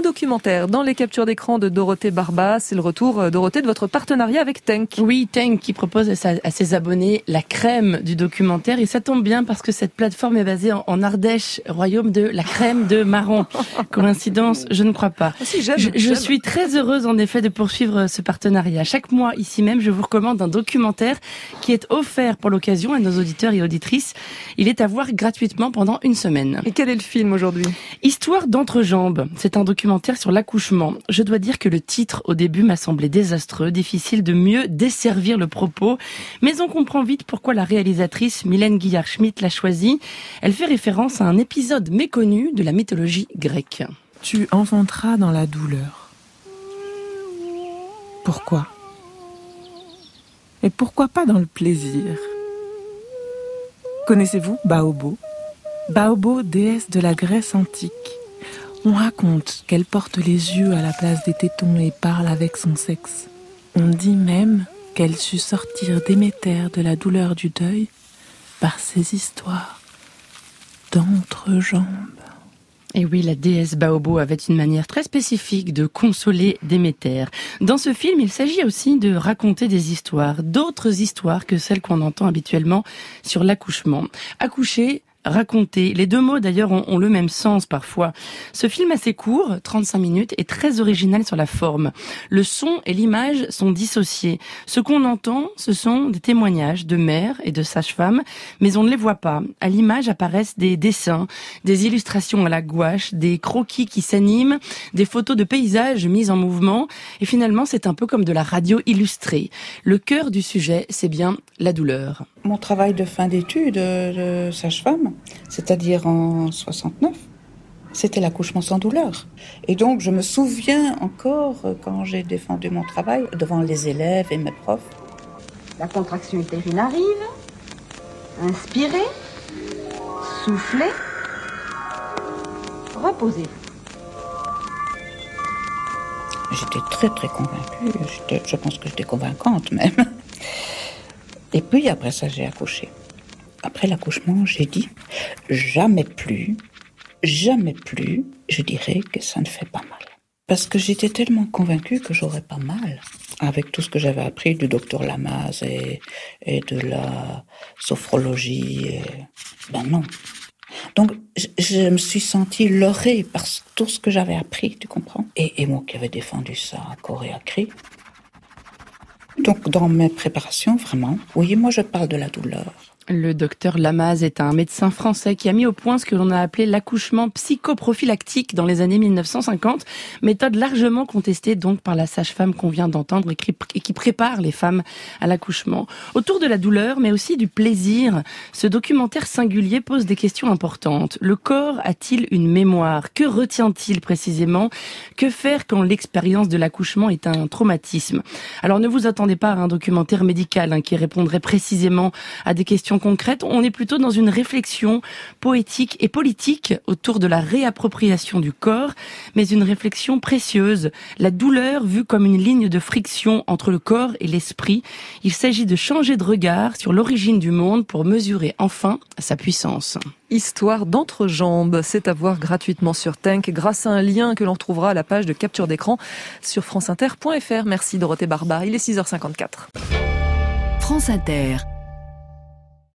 documentaire dans les captures d'écran de Dorothée Barba. C'est le retour, Dorothée, de votre partenariat avec Tenk. Oui, Tenk qui propose à ses abonnés la crème du documentaire. Et ça tombe bien parce que cette plateforme est basée en Ardèche, royaume de la crème de marron. Coïncidence, je ne crois pas. Si, je suis très heureuse en effet de poursuivre ce partenariat. Chaque mois, ici même, je vous recommande un documentaire qui est offert pour l'occasion à nos auditeurs et auditrices. Il est à voir gratuitement pendant une semaine. Et quel est le film aujourd'hui ? Histoire d'entrejambe. C'est un documentaire sur l'accouchement. Je dois dire que le titre, au début, m'a semblé désastreux, difficile de mieux desservir le propos. Mais on comprend vite pourquoi la réalisatrice Mylène Guillard-Schmitt l'a choisi. Elle fait référence à un épisode méconnu de la mythologie grecque. Tu enfanteras dans la douleur. Pourquoi ? Et pourquoi pas dans le plaisir ? Connaissez-vous Baobo ? Baobo, déesse de la Grèce antique. On raconte qu'elle porte les yeux à la place des tétons et parle avec son sexe. On dit même qu'elle sut sortir Déméter de la douleur du deuil par ses histoires d'entrejambe. Et oui, la déesse Baobo avait une manière très spécifique de consoler Déméter. Dans ce film, il s'agit aussi de raconter des histoires, d'autres histoires que celles qu'on entend habituellement sur l'accouchement. Accoucher, raconter. Les deux mots d'ailleurs ont le même sens parfois. Ce film assez court, 35 minutes, est très original sur la forme. Le son et l'image sont dissociés. Ce qu'on entend, ce sont des témoignages de mères et de sages-femmes, mais on ne les voit pas. À l'image apparaissent des dessins, des illustrations à la gouache, des croquis qui s'animent, des photos de paysages mises en mouvement. Et finalement, c'est un peu comme de la radio illustrée. Le cœur du sujet, c'est bien la douleur. Mon travail de fin d'études de sage-femme, c'est-à-dire en 69, c'était l'accouchement sans douleur. Et donc, je me souviens encore quand j'ai défendu mon travail devant les élèves et mes profs. La contraction utérine arrive. Inspirez. Soufflez. Reposez-vous. J'étais très très convaincue. Je pense que j'étais convaincante même. Et puis après ça, j'ai accouché. Après l'accouchement, j'ai dit jamais plus, je dirais que ça ne fait pas mal. Parce que j'étais tellement convaincue que j'aurais pas mal. Avec tout ce que j'avais appris du docteur Lamaze et de la sophrologie. Ben non. Donc, je me suis sentie leurrée par tout ce que j'avais appris, tu comprends ? Et moi qui avais défendu ça à corps et à cri. Donc, dans mes préparations, vraiment, oui, moi je parle de la douleur. Le docteur Lamaze est un médecin français qui a mis au point ce que l'on a appelé l'accouchement psychoprophylactique dans les années 1950, méthode largement contestée donc par la sage-femme qu'on vient d'entendre et qui prépare les femmes à l'accouchement. Autour de la douleur, mais aussi du plaisir, ce documentaire singulier pose des questions importantes. Le corps a-t-il une mémoire ? Que retient-il précisément ? Que faire quand l'expérience de l'accouchement est un traumatisme ? Alors ne vous attendez pas à un documentaire médical qui répondrait précisément à des questions concrète, on est plutôt dans une réflexion poétique et politique autour de la réappropriation du corps, mais une réflexion précieuse. La douleur vue comme une ligne de friction entre le corps et l'esprit. Il s'agit de changer de regard sur l'origine du monde pour mesurer enfin sa puissance. Histoire d'entrejambe, c'est à voir gratuitement sur Tenk grâce à un lien que l'on trouvera à la page de capture d'écran sur franceinter.fr. Merci Dorothée Barba, il est 6h54. France Inter.